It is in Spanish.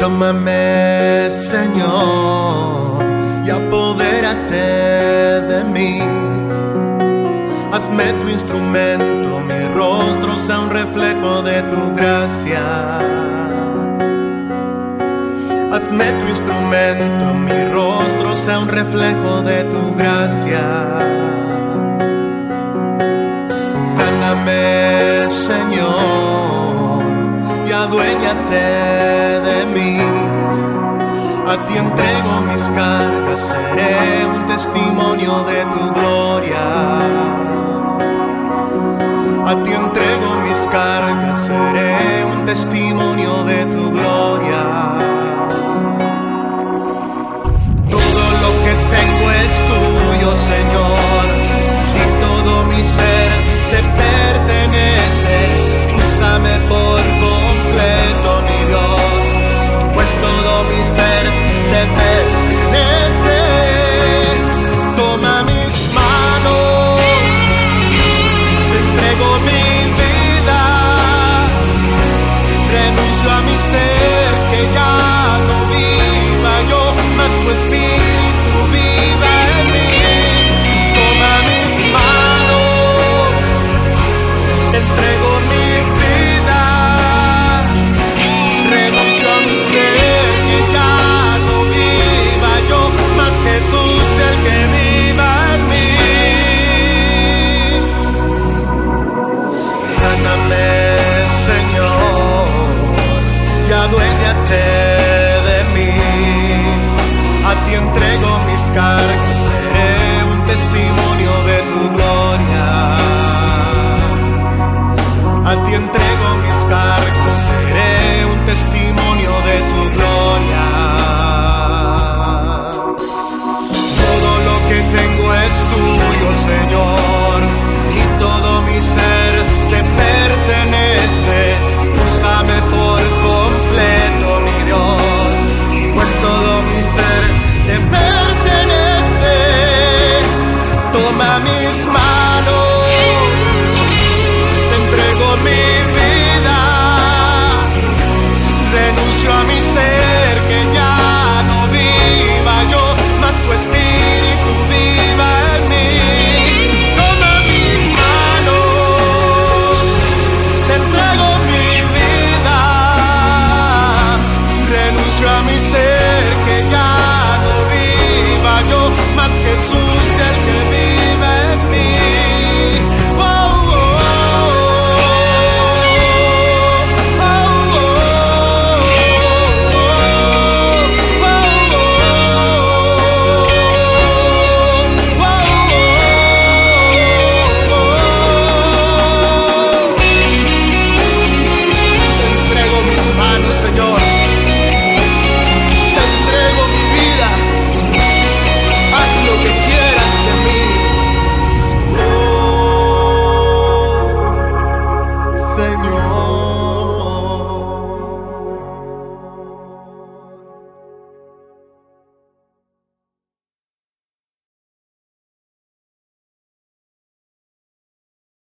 Tómame, Señor, y apodérate de mí. Hazme tu instrumento, mi rostro sea un reflejo de tu gracia. Hazme tu instrumento, mi rostro sea un reflejo de tu gracia. Sáname, Señor, y aduéñate de mí. A ti entrego mis cargas, seré un testimonio de tu gloria. A ti entrego mis cargas, seré un testimonio de tu gloria. Todo lo que tengo es tuyo, Señor, y todo mi ser te pertenece. Úsame por completo, mi Dios, pues todo mi ser te pertenece. Toma mis manos, te entrego mi vida. Renuncio a mi ser, que ya no viva yo, mas tu espíritu viva en mí. Toma mis manos, te entrego mi vida. Renuncio a mi ser, que ya no viva yo, mas Jesús el que viva en mí. Sáname, Señor, y aduéñate de mí. A ti entrego mis cargas, seré un testimonio de tu gloria. A ti entrego mis cargas, seré un testimonio de tu gloria. Todo lo que tengo es tuyo, Señor, y todo mi ser te pertenece. Úsame por completo, mi Dios, pues todo mi ser te pertenece. Toma mis manos, te entrego mi vida. Renuncio a mi ser, que ya no viva yo, mas tu espíritu viva en mí. Toma mis manos, te entrego mi vida. Renuncio a mi ser,